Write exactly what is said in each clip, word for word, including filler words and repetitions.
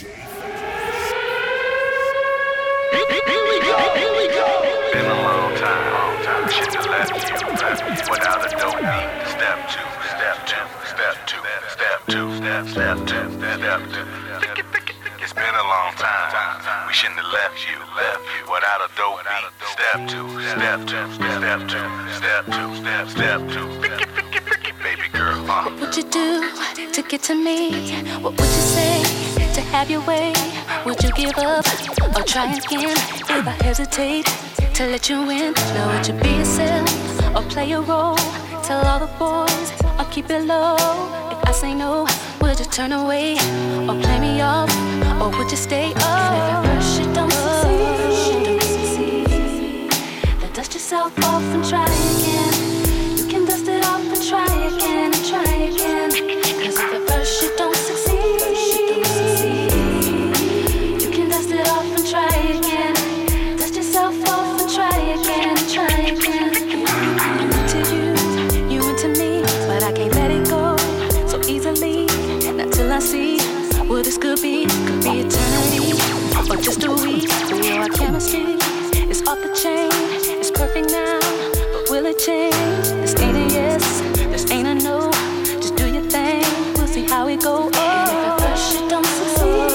Been a long time, long time. Shouldn't have left you, left you without a dope beat. Step two, step two, step two, step two, step step two, step two. It's been a long time. We shouldn't have left you, left you without a dope beat. Step two, step two, step two, step two, step step two. Baby girl, uh. What would you do to get to me? What would you say to have your way? Would you give up or try again? If I hesitate to let you in, now would you be yourself or play a role? Tell all the boys or keep it low. If I say no, would you turn away or play me off? Or would you stay? Oh, and if at first you don't succeed, don't succeed, then dust yourself off and try again. You can dust it off and try again and try again. Cause if at first you don't succeed, don't succeed, you can dust it off and try again. Dust yourself off and try again and try again. I'm into you, you into me, but I can't let it go so easily. And until I see what this could be, could be eternity or just a week. We know our chemistry is off the chain. It's perfect now, but will it change? This ain't a yes, this ain't a no. Just do your thing, we'll see how it go. Oh, and if at first you don't succeed,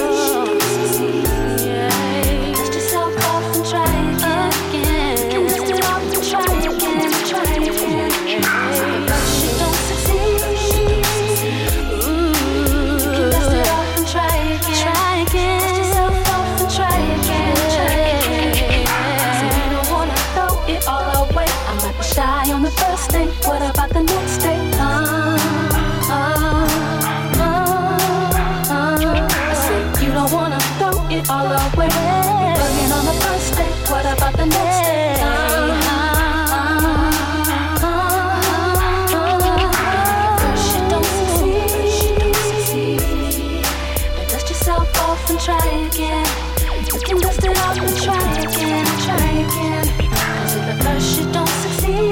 yeah, dust yourself off and try again. You can dust it off and try again and try again. If at first you don't succeed, ooh, you can dust it off and try again. Try again. Dust yourself off and try again. Try again. So you don't wanna throw it all away. I might be shy on the first day. What about the next day? Uh, uh, uh, uh. I said you don't wanna throw it all away. Bugging on the first day. What about the next day? Uh, uh, uh, uh. First you don't succeed, then dust yourself off and try again. You can dust it off and try again, try again. Cause if at first you don't succeed,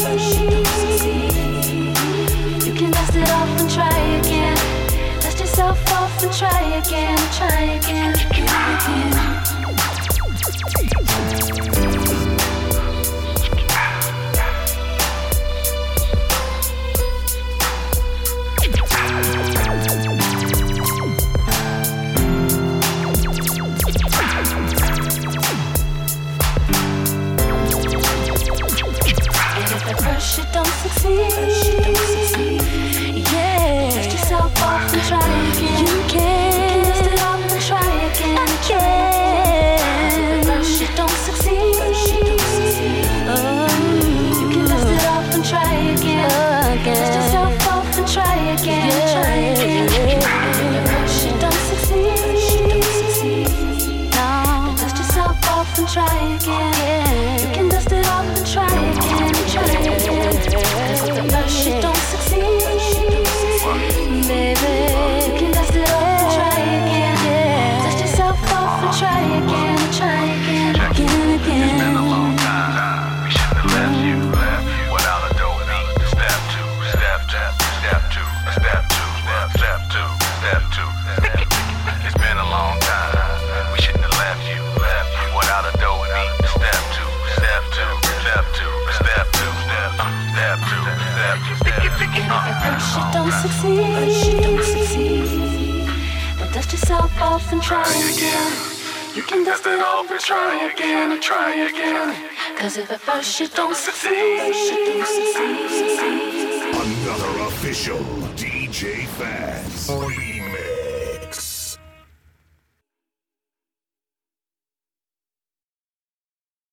you can dust it off and try again. Dust yourself off and try again, try again, again. You don't succeed, yeah. Dust yourself off and try again. You can dust it off and try again, again. First you don't succeed, oh, you can dust it off and try again. Dust yourself off and try again, try again. First you don't succeed, no. Dust yourself off and try again. You can dust it off and try again, try again. Cause if at first you don't succeed, baby, you can dust it off and try again. Dust yourself off and try again, try again, again, again. It's been a long time. We shouldn't have left you, left you without a dope beat. Step two, step two, step two, step two, step step two, step two. It's been a long time. We shouldn't have left you, left you without a dope beat. Step two, step two, step two, step two, step step two, step step. If at first you don't succeed, you don't succeed, then dust yourself off and try again. You can dust it off and try again and try again. Cause if at first you don't succeed, you don't succeed. Another official D J Fast remix.